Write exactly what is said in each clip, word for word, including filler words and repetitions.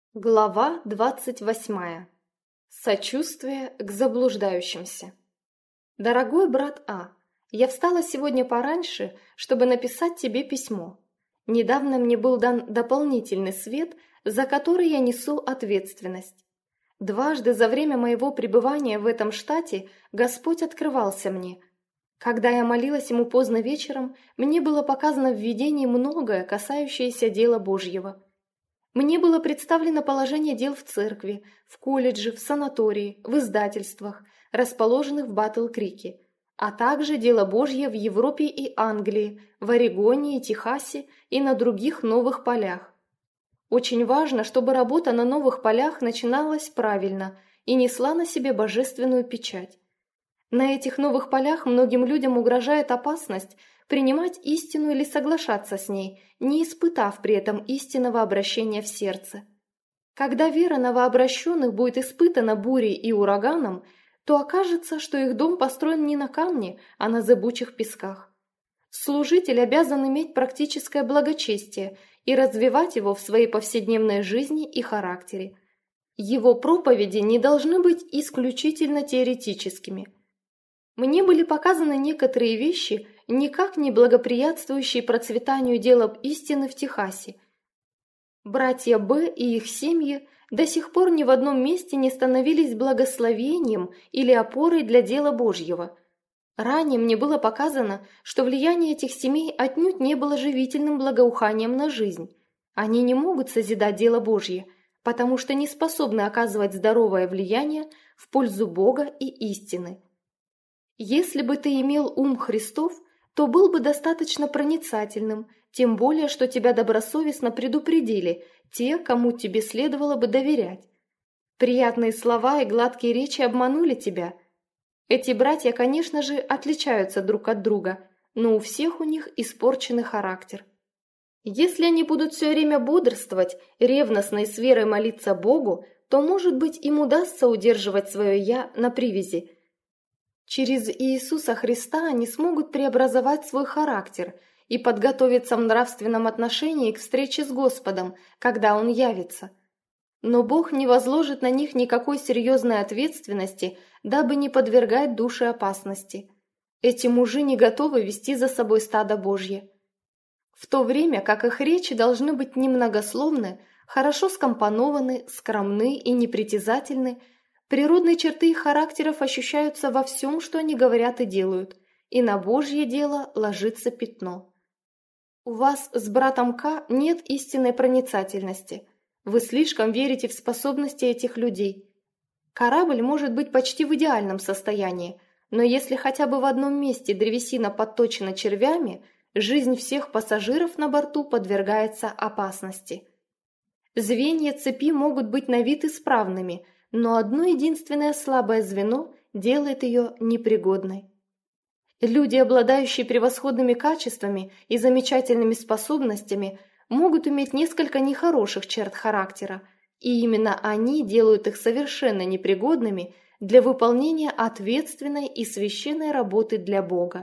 Глава двадцать восьмая. Сочувствие к заблуждающимся. Дорогой брат А, я встала сегодня пораньше, чтобы написать тебе письмо. Недавно мне был дан дополнительный свет, за который я несу ответственность. Дважды за время моего пребывания в этом штате Господь открывался мне. Когда я молилась Ему поздно вечером, мне было показано в видении многое, касающееся дела Божьего. Мне было представлено положение дел в церкви, в колледже, в санатории, в издательствах, расположенных в Батл-Крике, а также дело Божье в Европе и Англии, в Орегоне и Техасе и на других новых полях. Очень важно, чтобы работа на новых полях начиналась правильно и несла на себе божественную печать. На этих новых полях многим людям угрожает опасность принимать истину или соглашаться с ней, не испытав при этом истинного обращения в сердце. Когда вера новообращенных будет испытана бурей и ураганом, то окажется, что их дом построен не на камне, а на зыбучих песках. Служитель обязан иметь практическое благочестие и развивать его в своей повседневной жизни и характере. Его проповеди не должны быть исключительно теоретическими. Мне были показаны некоторые вещи, никак не благоприятствующие процветанию дела истины в Техасе. Братья Б и их семьи до сих пор ни в одном месте не становились благословением или опорой для дела Божьего. Ранее мне было показано, что влияние этих семей отнюдь не было живительным благоуханием на жизнь. Они не могут созидать дело Божье, потому что не способны оказывать здоровое влияние в пользу Бога и истины. Если бы ты имел ум Христов, то был бы достаточно проницательным, тем более, что тебя добросовестно предупредили те, кому тебе следовало бы доверять. Приятные слова и гладкие речи обманули тебя. Эти братья, конечно же, отличаются друг от друга, но у всех у них испорченный характер. Если они будут все время бодрствовать, ревностно и с верой молиться Богу, то, может быть, им удастся удерживать свое «я» на привязи. Через Иисуса Христа они смогут преобразовать свой характер и подготовиться в нравственном отношении к встрече с Господом, когда Он явится. Но Бог не возложит на них никакой серьезной ответственности, дабы не подвергать души опасности. Эти мужи не готовы вести за собой стадо Божье. В то время как их речи должны быть немногословны, хорошо скомпонованы, скромны и непритязательны, природные черты их характеров ощущаются во всем, что они говорят и делают, и на Божье дело ложится пятно. У вас с братом К нет истинной проницательности. Вы слишком верите в способности этих людей. Корабль может быть почти в идеальном состоянии, но если хотя бы в одном месте древесина подточена червями, жизнь всех пассажиров на борту подвергается опасности. Звенья цепи могут быть на вид исправными, но одно единственное слабое звено делает ее непригодной. Люди, обладающие превосходными качествами и замечательными способностями, могут иметь несколько нехороших черт характера, и именно они делают их совершенно непригодными для выполнения ответственной и священной работы для Бога.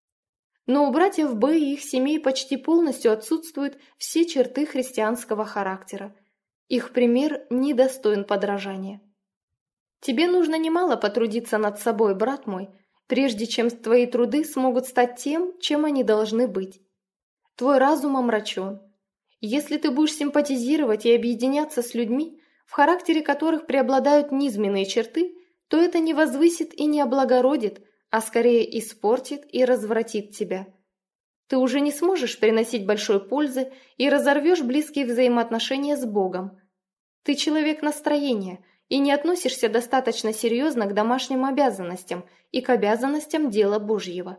Но у братьев Б и их семей почти полностью отсутствуют все черты христианского характера. Их пример недостоин подражания. Тебе нужно немало потрудиться над собой, брат мой, прежде чем твои труды смогут стать тем, чем они должны быть. Твой разум омрачен. Если ты будешь симпатизировать и объединяться с людьми, в характере которых преобладают низменные черты, то это не возвысит и не облагородит, а скорее испортит и развратит тебя. Ты уже не сможешь приносить большой пользы и разорвешь близкие взаимоотношения с Богом. Ты человек настроения и не относишься достаточно серьезно к домашним обязанностям и к обязанностям дела Божьего.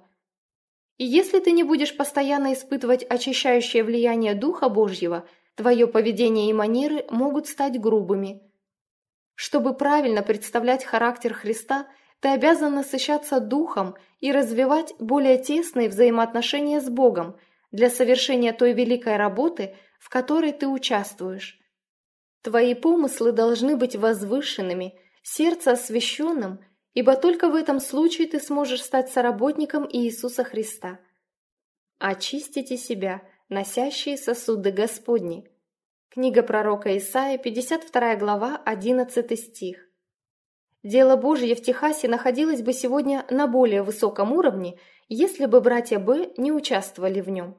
И если ты не будешь постоянно испытывать очищающее влияние Духа Божьего, твое поведение и манеры могут стать грубыми. Чтобы правильно представлять характер Христа, ты обязан насыщаться Духом и развивать более тесные взаимоотношения с Богом для совершения той великой работы, в которой ты участвуешь. Твои помыслы должны быть возвышенными, сердце освященным, ибо только в этом случае ты сможешь стать соработником Иисуса Христа. Очистите себя, носящие сосуды Господни. Книга пророка Исаии, пятьдесят вторая глава, одиннадцатый стих. Дело Божье в Техасе находилось бы сегодня на более высоком уровне, если бы братья Б не участвовали в нем.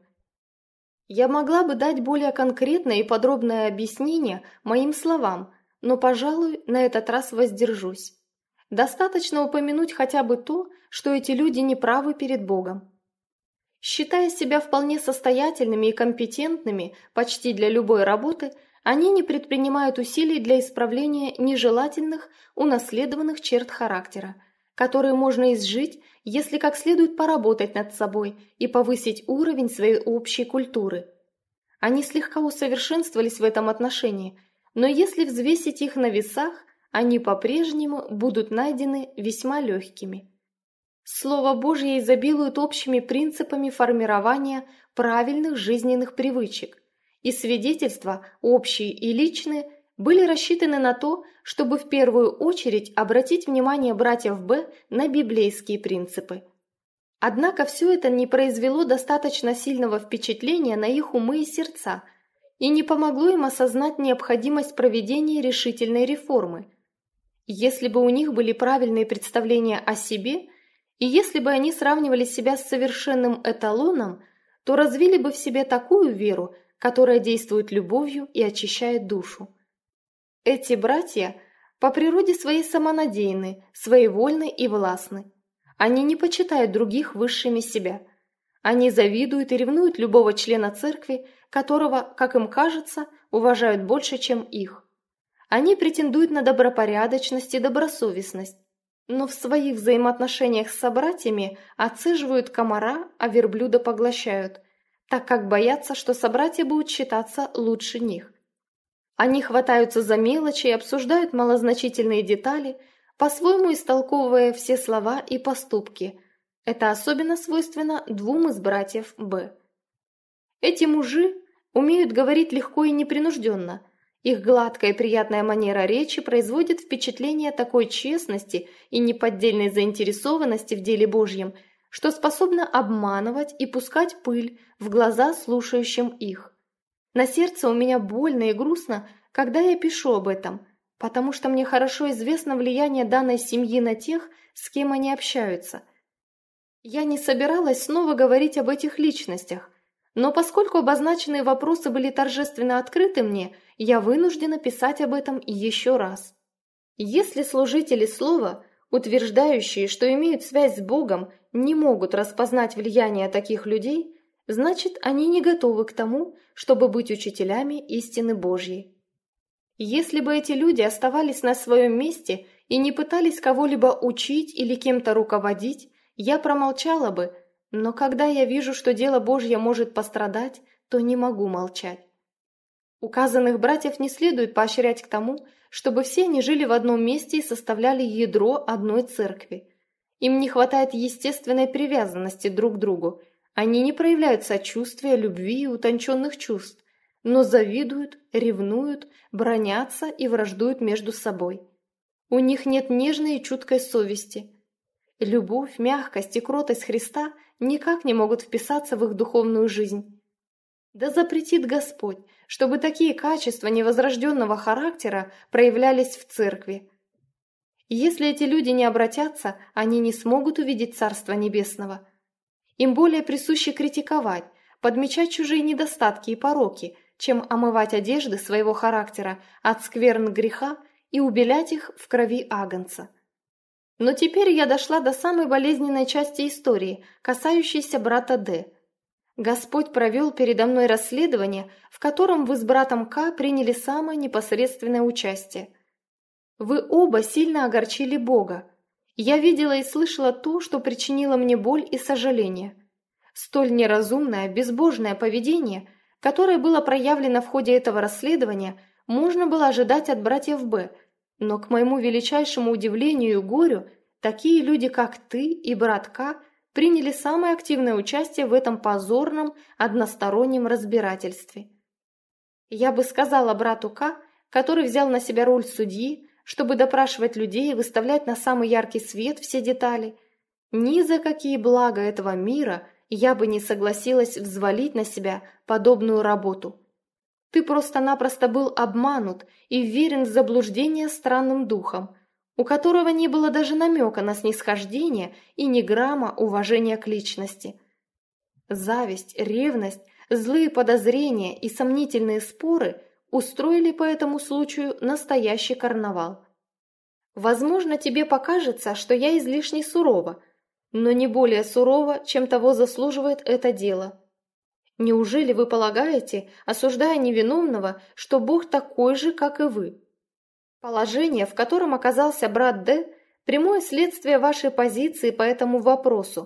Я могла бы дать более конкретное и подробное объяснение моим словам, но, пожалуй, на этот раз воздержусь. Достаточно упомянуть хотя бы то, что эти люди неправы перед Богом. Считая себя вполне состоятельными и компетентными почти для любой работы, они не предпринимают усилий для исправления нежелательных, унаследованных черт характера, которые можно изжить, если как следует поработать над собой и повысить уровень своей общей культуры. Они слегка усовершенствовались в этом отношении, но если взвесить их на весах, они по-прежнему будут найдены весьма легкими. Слово Божье изобилует общими принципами формирования правильных жизненных привычек, и свидетельства, общие и личные, были рассчитаны на то, чтобы в первую очередь обратить внимание братьев Б на библейские принципы. Однако все это не произвело достаточно сильного впечатления на их умы и сердца и не помогло им осознать необходимость проведения решительной реформы. Если бы у них были правильные представления о себе, и если бы они сравнивали себя с совершенным эталоном, то развили бы в себе такую веру, которая действует любовью и очищает душу. Эти братья по природе своей самонадеянны, своевольны и властны. Они не почитают других высшими себя. Они завидуют и ревнуют любого члена церкви, которого, как им кажется, уважают больше, чем их. Они претендуют на добропорядочность и добросовестность, но в своих взаимоотношениях с собратьями отцеживают комара, а верблюда поглощают, так как боятся, что собратья будут считаться лучше них. Они хватаются за мелочи и обсуждают малозначительные детали, по-своему истолковывая все слова и поступки. Это особенно свойственно двум из братьев Б. Эти мужи умеют говорить легко и непринужденно. Их гладкая и приятная манера речи производит впечатление такой честности и неподдельной заинтересованности в деле Божьем, что способна обманывать и пускать пыль в глаза слушающим их. На сердце у меня больно и грустно, когда я пишу об этом, потому что мне хорошо известно влияние данной семьи на тех, с кем они общаются. Я не собиралась снова говорить об этих личностях, но поскольку обозначенные вопросы были торжественно открыты мне, я вынуждена писать об этом еще раз. Если служители слова, утверждающие, что имеют связь с Богом, не могут распознать влияние таких людей, значит, они не готовы к тому, чтобы быть учителями истины Божьей. Если бы эти люди оставались на своем месте и не пытались кого-либо учить или кем-то руководить, я промолчала бы, но когда я вижу, что дело Божье может пострадать, то не могу молчать. Указанных братьев не следует поощрять к тому, чтобы все они жили в одном месте и составляли ядро одной церкви. Им не хватает естественной привязанности друг к другу. Они не проявляют сочувствия, любви и утонченных чувств, но завидуют, ревнуют, бранятся и враждуют между собой. У них нет нежной и чуткой совести. Любовь, мягкость и кротость Христа никак не могут вписаться в их духовную жизнь. Да запретит Господь, чтобы такие качества невозрожденного характера проявлялись в церкви. Если эти люди не обратятся, они не смогут увидеть Царство Небесного. Им более присуще критиковать, подмечать чужие недостатки и пороки, чем омывать одежды своего характера от скверн греха и убелять их в крови агнца. Но теперь я дошла до самой болезненной части истории, касающейся брата Д. Господь провел передо мной расследование, в котором вы с братом К приняли самое непосредственное участие. Вы оба сильно огорчили Бога. Я видела и слышала то, что причинило мне боль и сожаление. Столь неразумное, безбожное поведение, которое было проявлено в ходе этого расследования, можно было ожидать от братьев Б, но к моему величайшему удивлению и горю, такие люди, как ты и брат К, приняли самое активное участие в этом позорном одностороннем разбирательстве. Я бы сказала брату К, который взял на себя роль судьи, чтобы допрашивать людей и выставлять на самый яркий свет все детали, ни за какие блага этого мира я бы не согласилась взвалить на себя подобную работу. Ты просто-напросто был обманут и вверен в заблуждение странным духом, у которого не было даже намека на снисхождение и ни грамма уважения к личности. Зависть, ревность, злые подозрения и сомнительные споры устроили по этому случаю настоящий карнавал. Возможно, тебе покажется, что я излишне сурова, но не более сурова, чем того заслуживает это дело. Неужели вы полагаете, осуждая невиновного, что Бог такой же, как и вы? Положение, в котором оказался брат Д, прямое следствие вашей позиции по этому вопросу.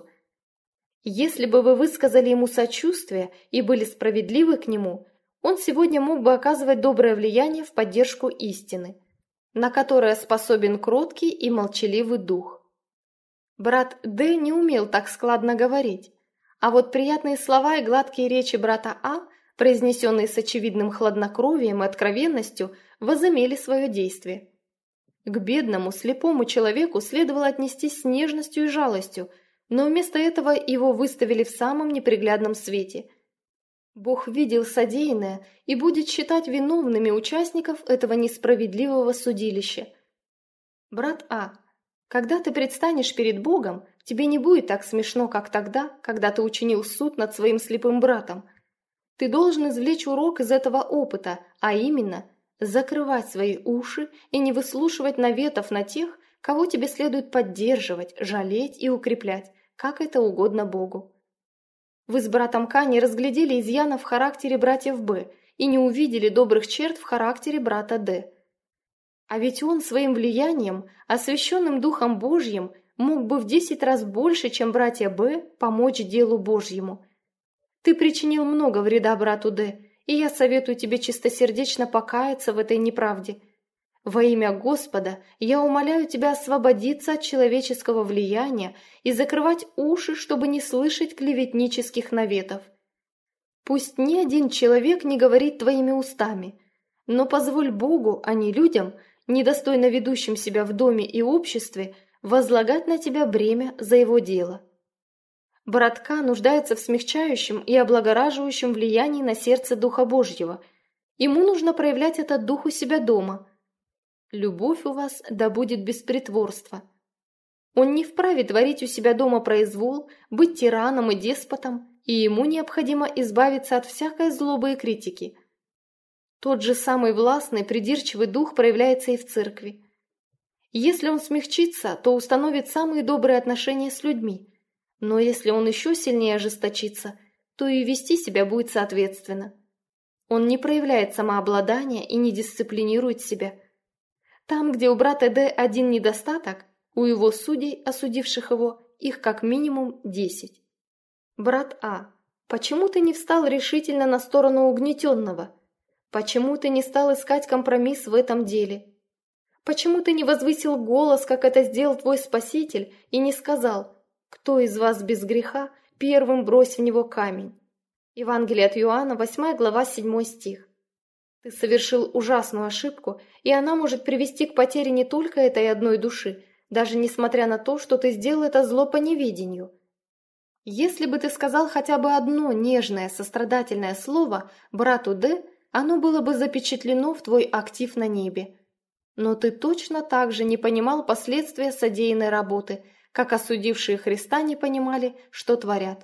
Если бы вы высказали ему сочувствие и были справедливы к нему, он сегодня мог бы оказывать доброе влияние в поддержку истины, на которое способен кроткий и молчаливый дух. Брат Д не умел так складно говорить, а вот приятные слова и гладкие речи брата А, произнесенные с очевидным хладнокровием и откровенностью, возымели свое действие. К бедному, слепому человеку следовало отнестись с нежностью и жалостью, но вместо этого его выставили в самом неприглядном свете. Бог видел содеянное и будет считать виновными участников этого несправедливого судилища. Брат А, когда ты предстанешь перед Богом, тебе не будет так смешно, как тогда, когда ты учинил суд над своим слепым братом. Ты должен извлечь урок из этого опыта, а именно закрывать свои уши и не выслушивать наветов на тех, кого тебе следует поддерживать, жалеть и укреплять, как это угодно Богу. Вы с братом К не разглядели изъяна в характере братьев Б и не увидели добрых черт в характере брата Д. А ведь он своим влиянием, освященным Духом Божьим, мог бы в десять раз больше, чем братья Б, помочь делу Божьему. Ты причинил много вреда брату Д, и я советую тебе чистосердечно покаяться в этой неправде. Во имя Господа я умоляю тебя освободиться от человеческого влияния и закрывать уши, чтобы не слышать клеветнических наветов. Пусть ни один человек не говорит твоими устами, но позволь Богу, а не людям, недостойно ведущим себя в доме и обществе, возлагать на тебя бремя за его дело. Брат К нуждается в смягчающем и облагораживающем влиянии на сердце Духа Божьего. Ему нужно проявлять этот дух у себя дома. Любовь у вас да будет без притворства. Он не вправе творить у себя дома произвол, быть тираном и деспотом, и ему необходимо избавиться от всякой злобы и критики. Тот же самый властный, придирчивый дух проявляется и в церкви. Если он смягчится, то установит самые добрые отношения с людьми, но если он еще сильнее ожесточится, то и вести себя будет соответственно. Он не проявляет самообладания и не дисциплинирует себя. Там, где у брата Д один недостаток, у его судей, осудивших его, их как минимум десять. Брат А, почему ты не встал решительно на сторону угнетенного? Почему ты не стал искать компромисс в этом деле? Почему ты не возвысил голос, как это сделал твой Спаситель, и не сказал: «Кто из вас без греха, первым брось в него камень»? Евангелие от Иоанна, восьмая глава, седьмой стих. Ты совершил ужасную ошибку, и она может привести к потере не только этой одной души, даже несмотря на то, что ты сделал это зло по неведению. Если бы ты сказал хотя бы одно нежное, сострадательное слово брату Д, оно было бы запечатлено в твой актив на небе. Но ты точно так же не понимал последствия содеянной работы, как осудившие Христа не понимали, что творят.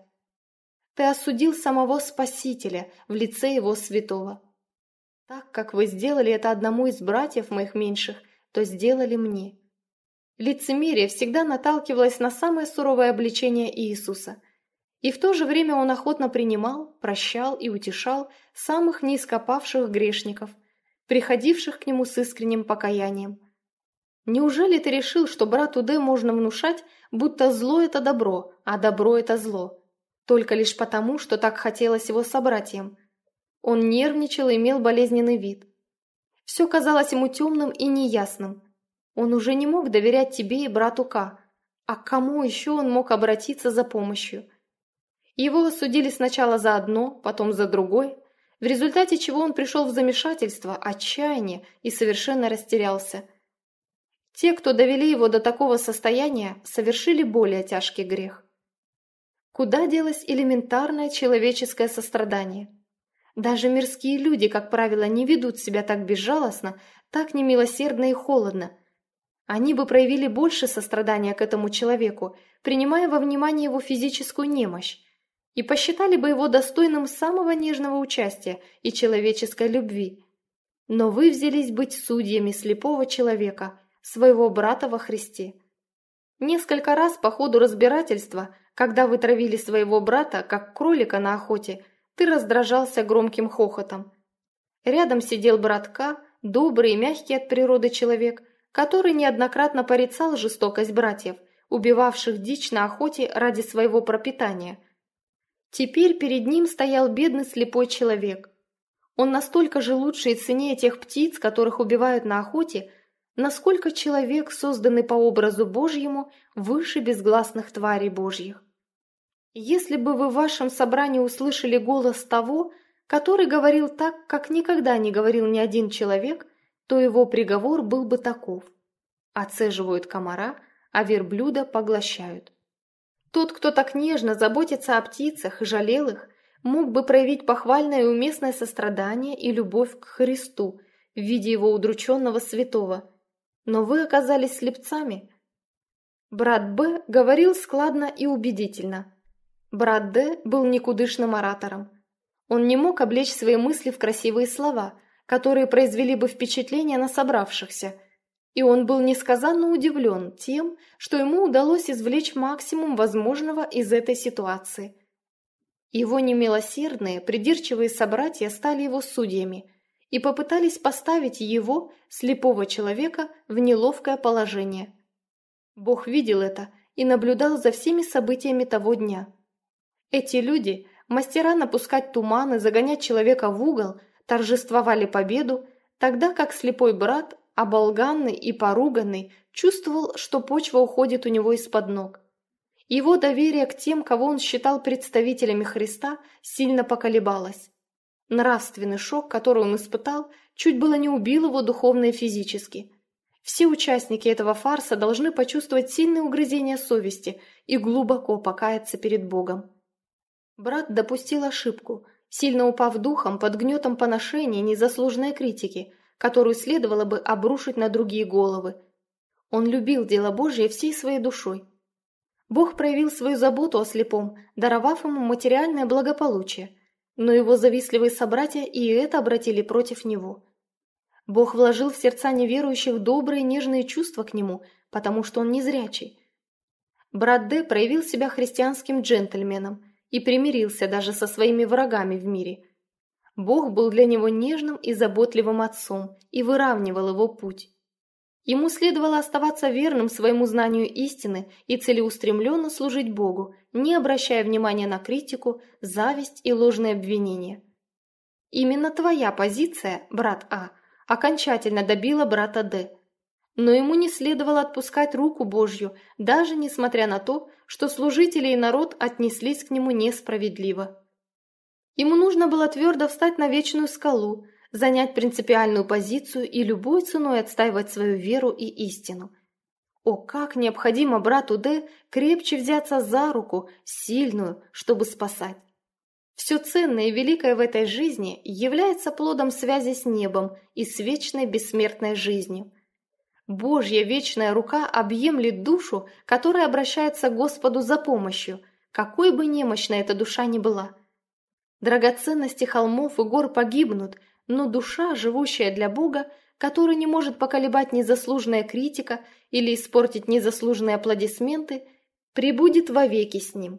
Ты осудил самого Спасителя в лице Его святого. Так, как вы сделали это одному из братьев моих меньших, то сделали мне. Лицемерие всегда наталкивалось на самое суровое обличение Иисуса, и в то же время он охотно принимал, прощал и утешал самых низкопавших грешников, приходивших к нему с искренним покаянием. Неужели ты решил, что брату Д можно внушать, будто зло – это добро, а добро – это зло, только лишь потому, что так хотелось его собратьям? Он нервничал и имел болезненный вид. Все казалось ему темным и неясным. Он уже не мог доверять тебе и брату К. А к кому еще он мог обратиться за помощью? Его осудили сначала за одно, потом за другое, в результате чего он пришел в замешательство, отчаяние и совершенно растерялся. Те, кто довели его до такого состояния, совершили более тяжкий грех. Куда делось элементарное человеческое сострадание? Даже мирские люди, как правило, не ведут себя так безжалостно, так немилосердно и холодно. Они бы проявили больше сострадания к этому человеку, принимая во внимание его физическую немощь, и посчитали бы его достойным самого нежного участия и человеческой любви. Но вы взялись быть судьями слепого человека, своего брата во Христе. Несколько раз по ходу разбирательства, когда вы травили своего брата, как кролика на охоте, ты раздражался громким хохотом. Рядом сидел брат К, добрый и мягкий от природы человек, который неоднократно порицал жестокость братьев, убивавших дичь на охоте ради своего пропитания. Теперь перед ним стоял бедный слепой человек. Он настолько же лучше и ценнее тех птиц, которых убивают на охоте, насколько человек, созданный по образу Божьему, выше безгласных тварей Божьих. Если бы вы в вашем собрании услышали голос того, который говорил так, как никогда не говорил ни один человек, то его приговор был бы таков: оцеживают комара, а верблюда поглощают. Тот, кто так нежно заботится о птицах и жалел их, мог бы проявить похвальное и уместное сострадание и любовь к Христу в виде его удрученного святого. Но вы оказались слепцами. Брат Б говорил складно и убедительно. Брат Д был никудышным оратором. Он не мог облечь свои мысли в красивые слова, которые произвели бы впечатление на собравшихся, и он был несказанно удивлен тем, что ему удалось извлечь максимум возможного из этой ситуации. Его немилосердные, придирчивые собратья стали его судьями и попытались поставить его, слепого человека, в неловкое положение. Бог видел это и наблюдал за всеми событиями того дня. Эти люди, мастера напускать туман и загонять человека в угол, торжествовали победу, тогда как слепой брат, оболганный и поруганный, чувствовал, что почва уходит у него из-под ног. Его доверие к тем, кого он считал представителями Христа, сильно поколебалось. Нравственный шок, который он испытал, чуть было не убил его духовно и физически. Все участники этого фарса должны почувствовать сильное угрызение совести и глубоко покаяться перед Богом. Брат допустил ошибку, сильно упав духом под гнетом поношения и незаслуженной критики, которую следовало бы обрушить на другие головы. Он любил дело Божье всей своей душой. Бог проявил свою заботу о слепом, даровав ему материальное благополучие, но его завистливые собратья и это обратили против него. Бог вложил в сердца неверующих добрые нежные чувства к нему, потому что он незрячий. Брат Д проявил себя христианским джентльменом и примирился даже со своими врагами в мире. Бог был для него нежным и заботливым отцом и выравнивал его путь. Ему следовало оставаться верным своему знанию истины и целеустремленно служить Богу, не обращая внимания на критику, зависть и ложные обвинения. Именно твоя позиция, брат А, окончательно добила брата Д. Но ему не следовало отпускать руку Божью, даже несмотря на то, что служители и народ отнеслись к нему несправедливо. Ему нужно было твердо встать на вечную скалу, занять принципиальную позицию и любой ценой отстаивать свою веру и истину. О, как необходимо брату Д крепче взяться за руку, сильную, чтобы спасать. Все ценное и великое в этой жизни является плодом связи с небом и с вечной бессмертной жизнью. Божья вечная рука объемлет душу, которая обращается к Господу за помощью, какой бы немощной эта душа ни была. Драгоценности холмов и гор погибнут, но душа, живущая для Бога, которую не может поколебать незаслуженная критика или испортить незаслуженные аплодисменты, пребудет вовеки с ним.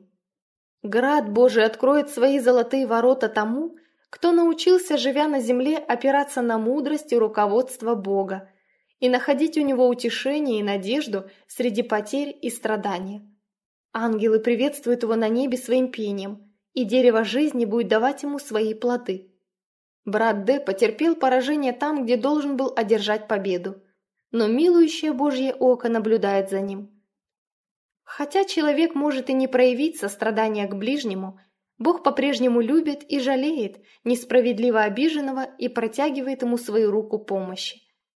Град Божий откроет свои золотые ворота тому, кто научился, живя на земле, опираться на мудрость и руководство Бога и находить у него утешение и надежду среди потерь и страдания. Ангелы приветствуют его на небе своим пением, и дерево жизни будет давать ему свои плоды. Брат Д потерпел поражение там, где должен был одержать победу, но милующее Божье око наблюдает за ним. Хотя человек может и не проявить сострадания к ближнему, Бог по-прежнему любит и жалеет несправедливо обиженного и протягивает ему свою руку помощи.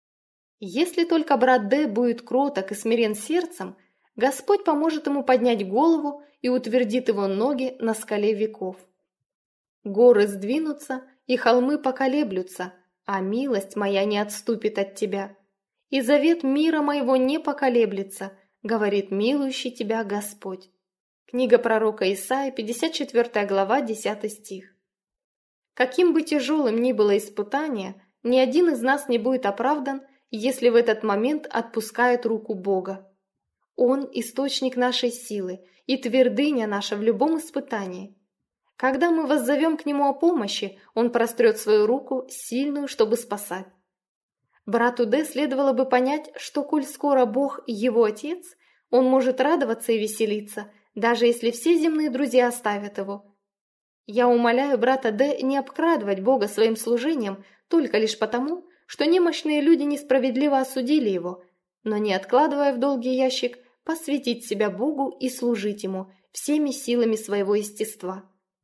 Если только брат Д будет кроток и смирен сердцем, Господь поможет ему поднять голову и утвердит его ноги на скале веков. Горы сдвинутся, и холмы поколеблются, а милость моя не отступит от тебя. И завет мира моего не поколеблется, говорит милующий тебя Господь». Книга пророка Исаии, пятьдесят четвёртая глава, десятый стих. Каким бы тяжелым ни было испытание, ни один из нас не будет оправдан, если в этот момент отпускает руку Бога. Он – источник нашей силы и твердыня наша в любом испытании. Когда мы воззовем к Нему о помощи, Он прострет свою руку, сильную, чтобы спасать. Брату Д следовало бы понять, что, коль скоро Бог – его Отец, он может радоваться и веселиться, даже если все земные друзья оставят его. Я умоляю брата Д не обкрадывать Бога своим служением только лишь потому, что немощные люди несправедливо осудили его, но, не откладывая в долгий ящик, посвятить себя Богу и служить Ему всеми силами своего естества.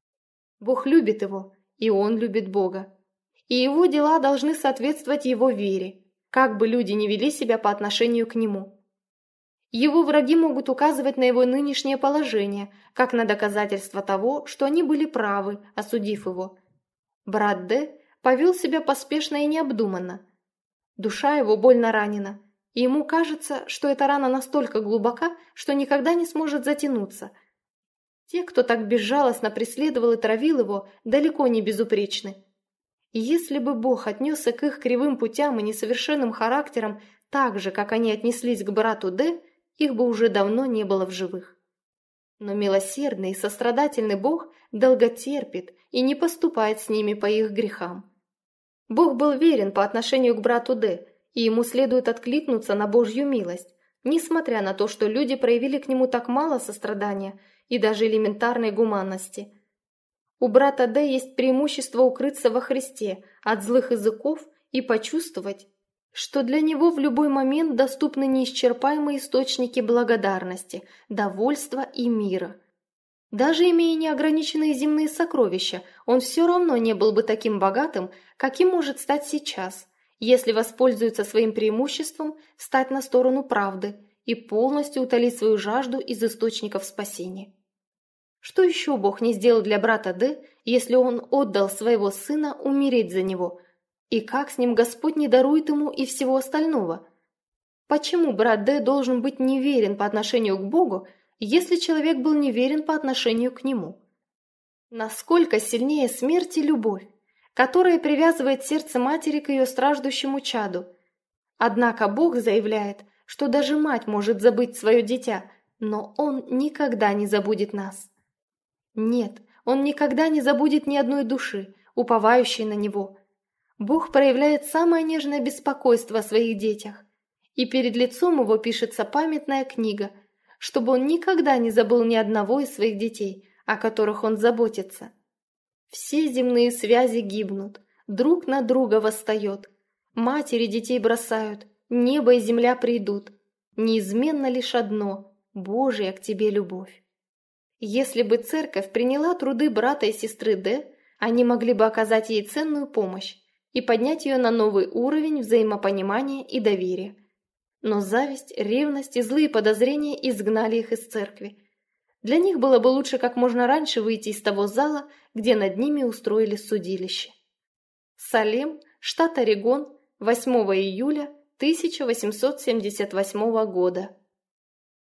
Бог любит его, и он любит Бога. И его дела должны соответствовать его вере, как бы люди ни вели себя по отношению к нему. Его враги могут указывать на его нынешнее положение, как на доказательство того, что они были правы, осудив его. Брат Д повел себя поспешно и необдуманно. Душа его больно ранена, и ему кажется, что эта рана настолько глубока, что никогда не сможет затянуться. Те, кто так безжалостно преследовал и травил его, далеко не безупречны. И если бы Бог отнесся к их кривым путям и несовершенным характерам так же, как они отнеслись к брату Д, их бы уже давно не было в живых. Но милосердный и сострадательный Бог долготерпит и не поступает с ними по их грехам. Бог был верен по отношению к брату Д, и ему следует откликнуться на Божью милость, несмотря на то, что люди проявили к нему так мало сострадания и даже элементарной гуманности. У брата Д есть преимущество укрыться во Христе от злых языков и почувствовать, что для него в любой момент доступны неисчерпаемые источники благодарности, довольства и мира. Даже имея неограниченные земные сокровища, он все равно не был бы таким богатым, каким может стать сейчас, если воспользуется своим преимуществом встать на сторону правды и полностью утолить свою жажду из источников спасения. Что еще Бог не сделал для брата Д, если он отдал своего сына умереть за него, и как с ним Господь не дарует ему и всего остального? Почему брат Д должен быть неверен по отношению к Богу, если человек был неверен по отношению к нему? Насколько сильнее смерти любовь, которая привязывает сердце матери к ее страждущему чаду. Однако Бог заявляет, что даже мать может забыть свое дитя, но Он никогда не забудет нас. Нет, Он никогда не забудет ни одной души, уповающей на Него. Бог проявляет самое нежное беспокойство о своих детях, и перед лицом Его пишется памятная книга, чтобы Он никогда не забыл ни одного из своих детей, о которых Он заботится. Все земные связи гибнут, друг на друга восстает, матери детей бросают, небо и земля придут, неизменно лишь одно – Божья к тебе любовь. Если бы церковь приняла труды брата и сестры Д, они могли бы оказать ей ценную помощь и поднять ее на новый уровень взаимопонимания и доверия. Но зависть, ревность и злые подозрения изгнали их из церкви. Для них было бы лучше как можно раньше выйти из того зала, где над ними устроили судилище. Салем, штат Орегон, восьмого июля тысяча восемьсот семьдесят восьмого года.